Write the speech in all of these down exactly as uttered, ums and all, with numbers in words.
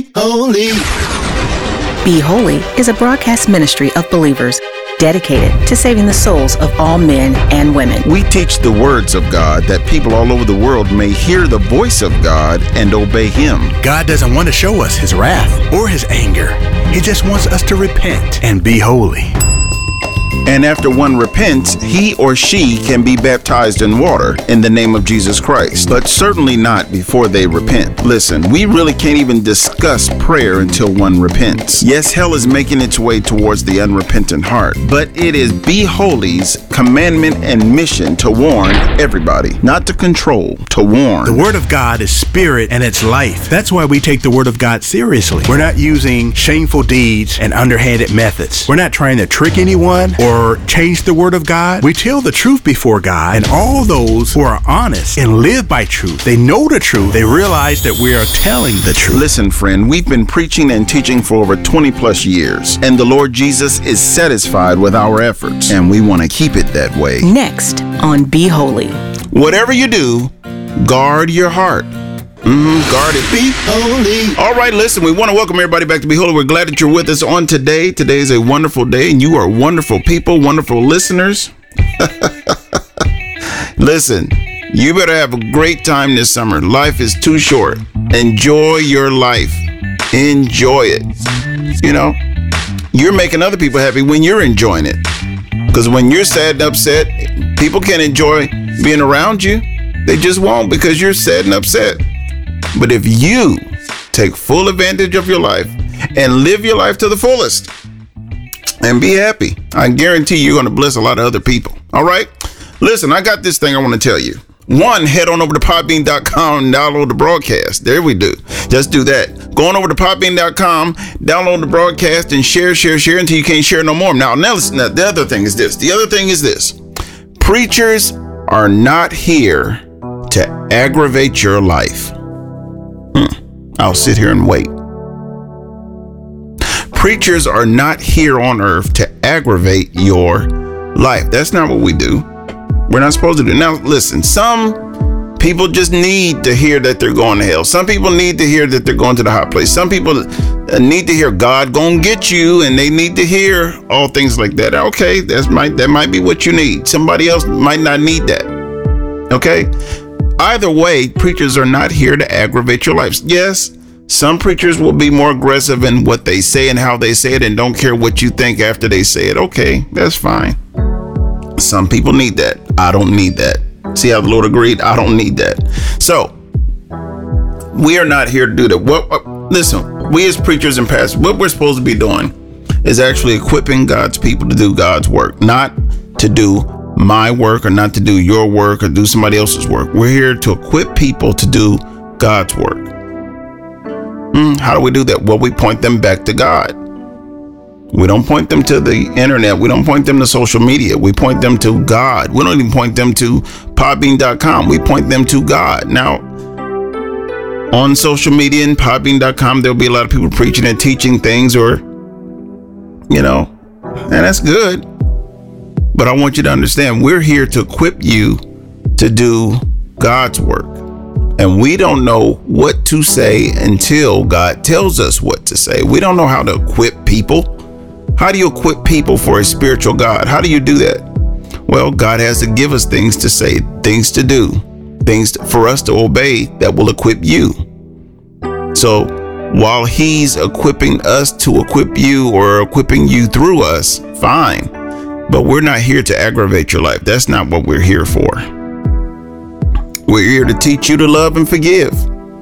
holy. Be Holy is a broadcast ministry of believers dedicated to saving the souls of all men and women. We teach the words of God that people all over the world may hear the voice of God and obey Him. God doesn't want to show us His wrath or His anger. He just wants us to repent and be holy. And after one repents, he or she can be baptized in water in the name of Jesus Christ, but certainly not before they repent. Listen, we really can't even discuss prayer until one repents. Yes, hell is making its way towards the unrepentant heart, but it is Be Holy's commandment and mission to warn everybody, not to control, to warn. The Word of God is spirit and it's life. That's why we take the Word of God seriously. We're not using shameful deeds and underhanded methods. We're not trying to trick anyone or change the Word of God. We tell the truth before God, and all those who are honest and live by truth, they know the truth, they realize that we are telling the truth. Listen, friend, we've been preaching and teaching for over twenty plus years, and the Lord Jesus is satisfied with our efforts, and we want to keep it that way. Next on Be Holy. Whatever you do, guard your heart. Mm-hmm, guard it. Be holy. All right, listen, we want to welcome everybody back to Be Holy. We're glad that you're with us on today. Today is a wonderful day, and you are wonderful people, wonderful listeners. Listen, you better have a great time this summer. Life is too short. Enjoy your life. Enjoy it. You know, you're making other people happy when you're enjoying it. Because when you're sad and upset, people can't enjoy being around you. They just won't because you're sad and upset. But if you take full advantage of your life and live your life to the fullest and be happy, I guarantee you're going to bless a lot of other people. All right? Listen, I got this thing I want to tell you. One, head on over to podbean dot com and download the broadcast. There we do. Just do that. Go on over to podbean dot com, download the broadcast, and share, share, share until you can't share no more. Now, now, listen, now, the other thing is this. The other thing is this. Preachers are not here to aggravate your life. Hmm. I'll sit here and wait. Preachers are not here on earth to aggravate your life. That's not what we do. We're not supposed to do. Now, listen, some people just need to hear that they're going to hell. Some people need to hear that they're going to the hot place. Some people need to hear God gonna get you, and they need to hear all things like that. Okay, that's might that might be what you need. Somebody else might not need that. Okay? Either way, preachers are not here to aggravate your lives. Yes, some preachers will be more aggressive in what they say and how they say it and don't care what you think after they say it. Okay, that's fine. Some people need that. I don't need that. See how the Lord agreed? I don't need that. So, we are not here to do that. What, what, listen, we as preachers and pastors, what we're supposed to be doing is actually equipping God's people to do God's work, not to do my work or not to do your work or do somebody else's work. We're here to equip people to do God's work. Mm, how do we do that? Well, we point them back to God. We don't point them to the internet. We don't point them to social media. We point them to God. We don't even point them to podbean dot com. We point them to God. Now, on social media and podbean dot com, there'll be a lot of people preaching and teaching things, or, you know, and that's good. But I want you to understand, we're here to equip you to do God's work. And we don't know what to say until God tells us what to say. We don't know how to equip people. How do you equip people for a spiritual God? How do you do that? Well, God has to give us things to say, things to do, things to, for us to obey that will equip you. So while He's equipping us to equip you or equipping you through us, fine. But we're not here to aggravate your life. That's not what we're here for. We're here to teach you to love and forgive.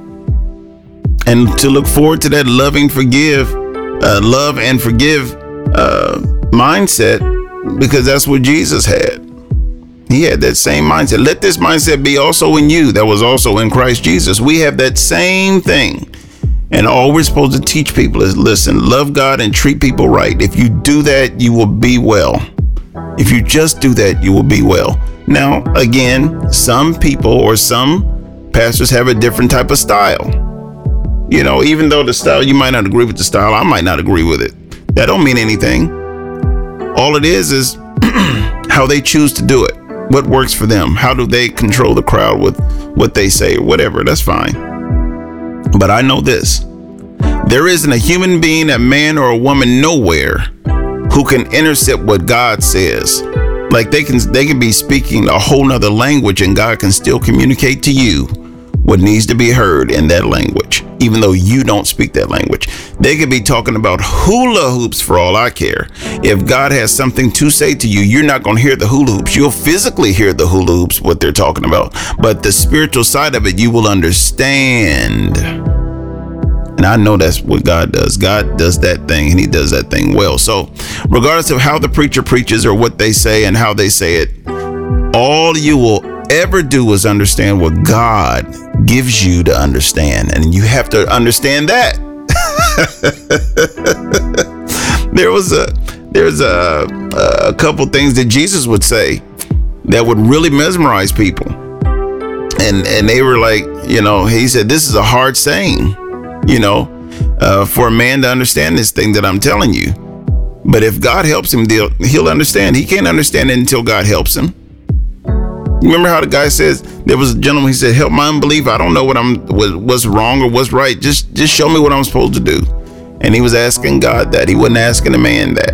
And to look forward to that loving, forgive, uh, love and forgive uh, mindset, because that's what Jesus had. He had that same mindset. Let this mindset be also in you that was also in Christ Jesus. We have that same thing. And all we're supposed to teach people is, listen, love God and treat people right. If you do that, you will be well. If you just do that, you will be well. Now, again, some people or some pastors have a different type of style. You know, even though the style, you might not agree with the style, I might not agree with it. That don't mean anything. All it is is how they choose to do it. What works for them? How do they control the crowd with what they say or whatever? That's fine. But I know this. There isn't a human being, a man or a woman nowhere who can intercept what God says. Like they can they can be speaking a whole nother language and God can still communicate to you what needs to be heard in that language, even though you don't speak that language. They could be talking about hula hoops for all I care. If God has something to say to you, you're not going to hear the hula hoops. You'll physically hear the hula hoops, what they're talking about. But the spiritual side of it, you will understand. And I know that's what God does. God does that thing, and he does that thing well. So regardless of how the preacher preaches or what they say and how they say it, all you will ever do is understand what God gives you to understand. And you have to understand that. there was a there's a, a couple things that Jesus would say that would really mesmerize people. And and they were like, you know, he said, this is a hard saying, you know, uh, for a man to understand this thing that I'm telling you. But if God helps him, he'll understand. He can't understand it until God helps him. Remember how the guy says, there was a gentleman, he said, help my unbelief. I don't know what I'm, what, what's wrong or what's right. Just, just show me what I'm supposed to do. And he was asking God that. He wasn't asking a man that.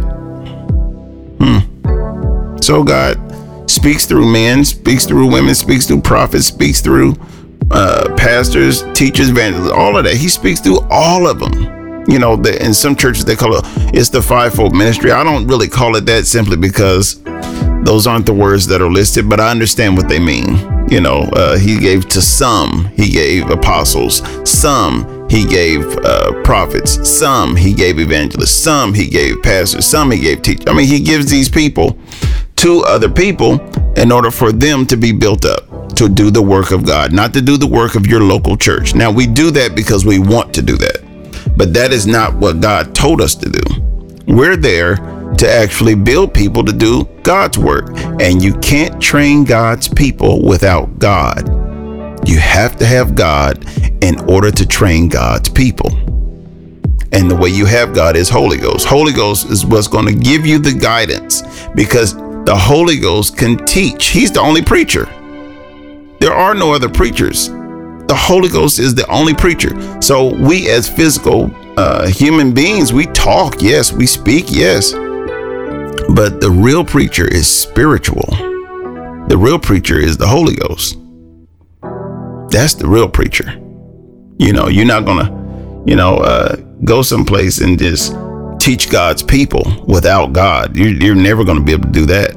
Hmm. So God speaks through men, speaks through women, speaks through prophets, speaks through uh, pastors, teachers, evangelists, all of that. He speaks through all of them. You know, the, in some churches, they call it, it's the fivefold ministry. I don't really call it that simply because those aren't the words that are listed, but I understand what they mean. You know, uh, he gave to some, he gave apostles, some he gave uh, prophets, some he gave evangelists, some he gave pastors, some he gave teachers. I mean, he gives these people to other people in order for them to be built up, to do the work of God, not to do the work of your local church. Now, we do that because we want to do that, but that is not what God told us to do. We're there to actually build people to do God's work. And you can't train God's people without God. You have to have God in order to train God's people. And the way you have God is Holy Ghost. Holy Ghost is what's going to give you the guidance, because the Holy Ghost can teach. He's the only preacher. There are no other preachers. The Holy Ghost is the only preacher. So we as physical uh, human beings, we talk, yes, we speak, yes. But the real preacher is spiritual. The real preacher is the Holy Ghost. That's the real preacher. You know, you're not going to, you know, uh, go someplace and just teach God's people without God. You're, you're never going to be able to do that.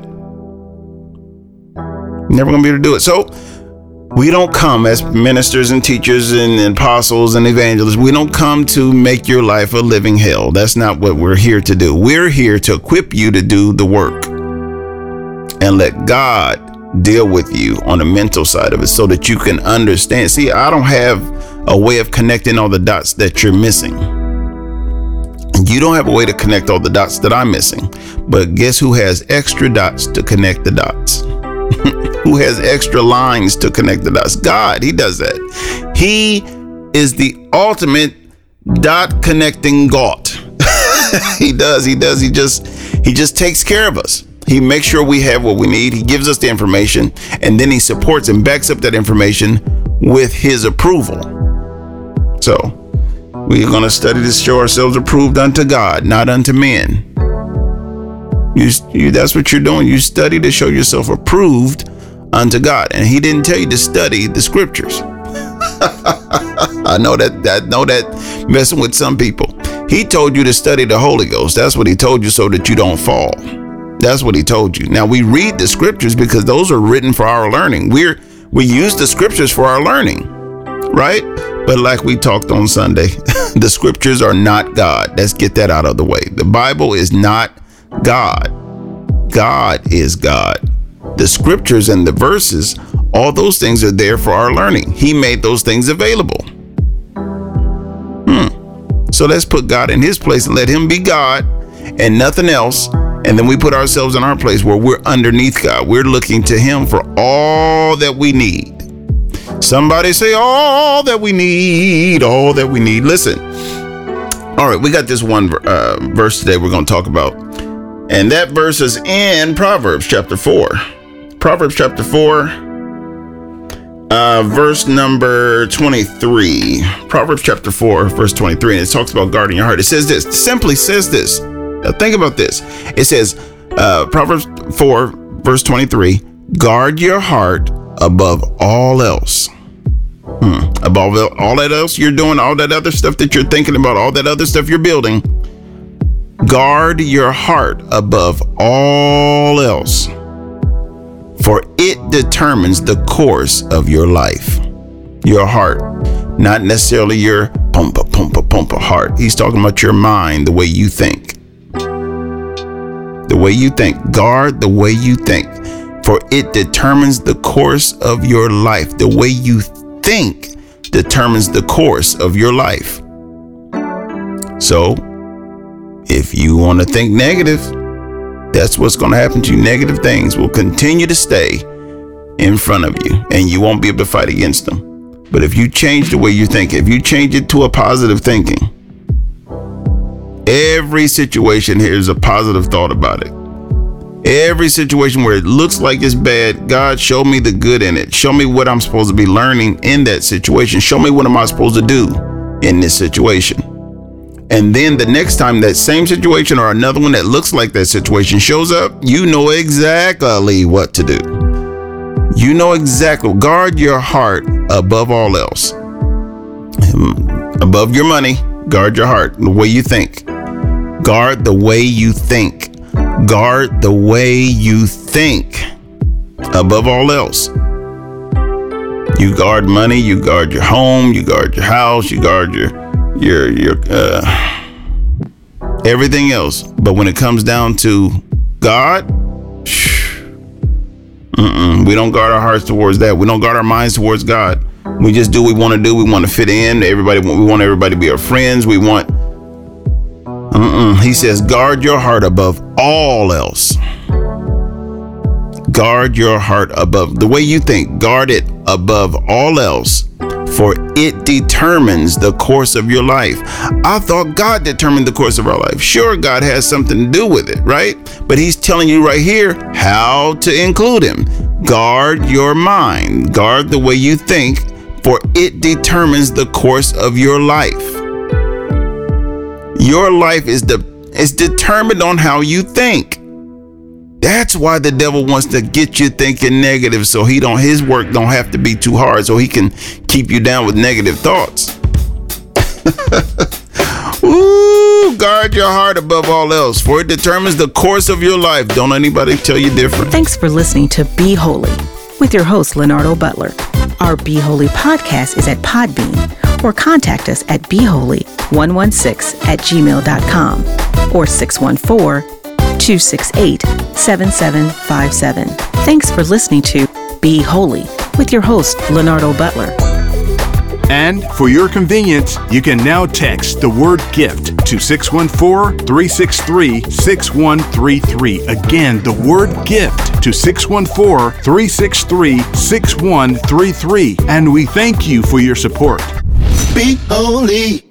Never going to be able to do it. So we don't come as ministers and teachers and apostles and evangelists. We don't come to make your life a living hell. That's not what we're here to do. We're here to equip you to do the work and let God deal with you on the mental side of it so that you can understand. See, I don't have a way of connecting all the dots that you're missing. You don't have a way to connect all the dots that I'm missing. But guess who has extra dots to connect the dots? Who has extra lines to connect the dots? God. He does that. He is the ultimate dot connecting God. he does. He does. He just he just takes care of us. He makes sure we have what we need. He gives us the information, and then he supports and backs up that information with his approval. So we're going to study to show ourselves approved unto God, not unto men. You, you, that's what you're doing. You study to show yourself approved unto God. And he didn't tell you to study the scriptures. I know that, that know that messing with some people. He told you to study the Holy Ghost. That's what he told you, so that you don't fall. That's what he told you. Now, we read the scriptures because those are written for our learning. We're we use the scriptures for our learning, right? But like we talked on Sunday, the scriptures are not God. Let's get that out of the way. The Bible is not God. God is God. The scriptures and the verses, all those things are there for our learning. He made those things available. Hmm. So let's put God in his place and let him be God and nothing else. And then we put ourselves in our place where we're underneath God. We're looking to him for all that we need. Somebody say all that we need, all that we need. Listen. All right, we got this one uh, verse today we're going to talk about. And that verse is in Proverbs chapter four. Proverbs chapter four. uh, verse number twenty-three. Proverbs chapter four, verse twenty-three. And it talks about guarding your heart. It says this, simply says this. Now think about this. It says, uh, Proverbs four, verse twenty-three, guard your heart above all else. Hmm. Above all that else you're doing, all that other stuff that you're thinking about, all that other stuff you're building, guard your heart above all else, for it determines the course of your life. Your heart, not necessarily your pumpa, pumpa, pumpa heart. He's talking about your mind, the way you think. The way you think. Guard the way you think, for it determines the course of your life. The way you think determines the course of your life. So, if you want to think negative, that's what's going to happen to you. Negative things will continue to stay in front of you, and you won't be able to fight against them. But if you change the way you think, if you change it to a positive thinking, every situation here is a positive thought about it. Every situation where it looks like it's bad, God, show me the good in it. Show me what I'm supposed to be learning in that situation. Show me what am I supposed to do in this situation. And then the next time that same situation or another one that looks like that situation shows up, you know exactly what to do. You know exactly. Guard your heart above all else. Above your money, guard your heart, the way you think. Guard the way you think. Guard the way you think above all else. You guard money, you guard your home, you guard your house, you guard your your your uh, everything else. But when it comes down to God, mm-mm, we don't guard our hearts towards that. We don't guard our minds towards God. We just do what we want to do. We want to fit in. Everybody, we want everybody to be our friends. We want. Mm-mm. He says, guard your heart above all else. Guard your heart above the way you think. Guard it above all else, for it determines the course of your life. I thought God determined the course of our life. Sure, God has something to do with it, right? But he's telling you right here how to include him. Guard your mind. Guard the way you think, for it determines the course of your life. Your life is the is determined on how you think. That's why the devil wants to get you thinking negative, so he don't his work don't have to be too hard, so he can keep you down with negative thoughts. Ooh, guard your heart above all else, for it determines the course of your life. Don't anybody tell you different. Thanks for listening to Be Holy with your host, Leonardo Butler. Our Be Holy podcast is at Podbean, or contact us at be holy one one six at gmail dot com or six one four, two six eight, seven seven five seven. Thanks for listening to Be Holy with your host, Leonardo Butler. And for your convenience, you can now text the word GIFT to six one four, three six three, six one three three. Again, the word GIFT to six one four, three six three, six one three three. And we thank you for your support. Be holy.